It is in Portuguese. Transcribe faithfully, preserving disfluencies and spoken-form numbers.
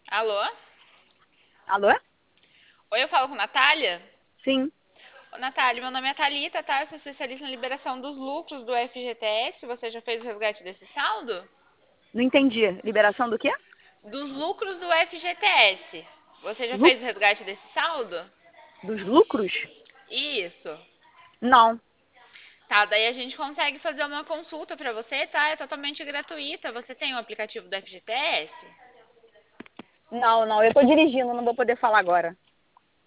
Alô? Alô? Oi, eu falo com Natália? Sim, Ô, Natália, meu nome é Thalita, tá? Eu sou especialista em liberação dos lucros do F G T S. Você já fez o resgate desse saldo? não entendi. Liberação do quê? Dos lucros do F G T S. Você já Lu- fez o resgate desse saldo? dos lucros? Isso. Não, Tá, daí a gente consegue fazer uma consulta pra você, tá? É totalmente gratuita. Você tem o aplicativo do F G T S? não, não. Eu tô dirigindo, não vou poder falar agora.